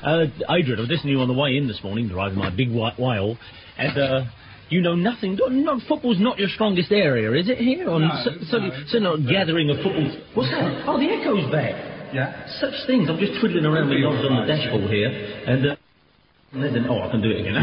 Adrian, I was listening to you on the way in this morning, driving my big white whale, and, you know nothing. Football's not your strongest area, is it, here? No, So not gathering of football... What's that? Oh, the echo's back. Yeah? Such things. I'm just twiddling around with knobs on the dashboard here, and, oh, I can do it again.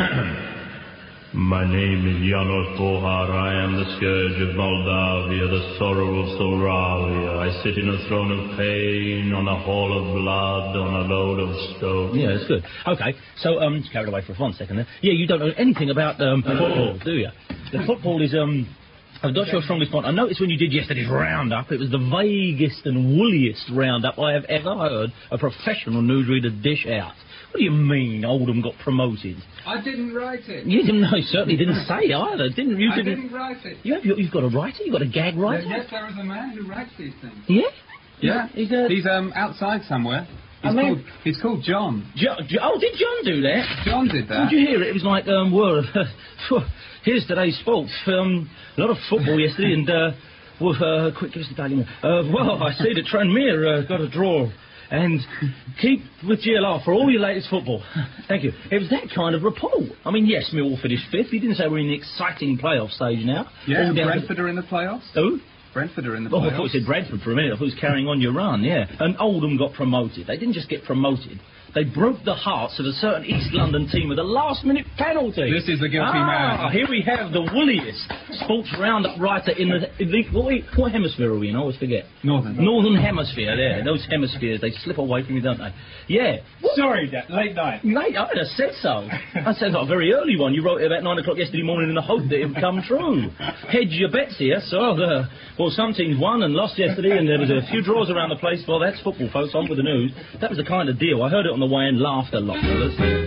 My name is Janos Bohar. I am the scourge of Moldavia, the sorrow of Soravia. I sit in a throne of pain, on a hall of blood, on a load of stone. Yeah, that's good. Okay, so, carried away for 1 second there. Yeah, you don't know anything about, football, do you? The football is, I'm not your strongest point. I noticed when you did yesterday's roundup, it was the vaguest and woolliest roundup I have ever heard a professional newsreader dish out. What do you mean Oldham got promoted? I didn't write it. You didn't know, certainly didn't say either, didn't you? I didn't write it. You've got a writer? You've got a gag writer? Yes, there is a man who writes these things. Yeah? Yeah. He's outside somewhere. He's called John. Oh, did John do that? John did that. Did you hear it? It was like, here's today's sports. A lot of football yesterday, and, quick, give us the daily mail. Well, I see that Tranmere got a draw. And keep with GLR for all your latest football. Thank you. It was that kind of report. I mean, yes, Millwall finished fifth. He didn't say we're in the exciting playoff stage now. Yeah, Brentford are in the playoffs. Who? Brentford are in the playoffs. Oh, I thought you said Bradford for a minute. I thought it was carrying on your run, yeah. And Oldham got promoted. They didn't just get promoted. They broke the hearts of a certain East London team with a last-minute penalty. This is the guilty man. Here we have the woolliest sports roundup writer in what hemisphere are we in? I always forget. Northern Hemisphere, there. Those hemispheres, they slip away from you, don't they? Yeah. What? Sorry, late night. Mate, I'd have said so. That sounds like a very early one. You wrote it about 9 o'clock yesterday morning in the hope that it would come true. Hedge your bets here. So, well, some teams won and lost yesterday, and there was a few draws around the place. Well, that's football, folks. On with the news. That was the kind of deal. I heard it on the way and laughed a lot, fellas.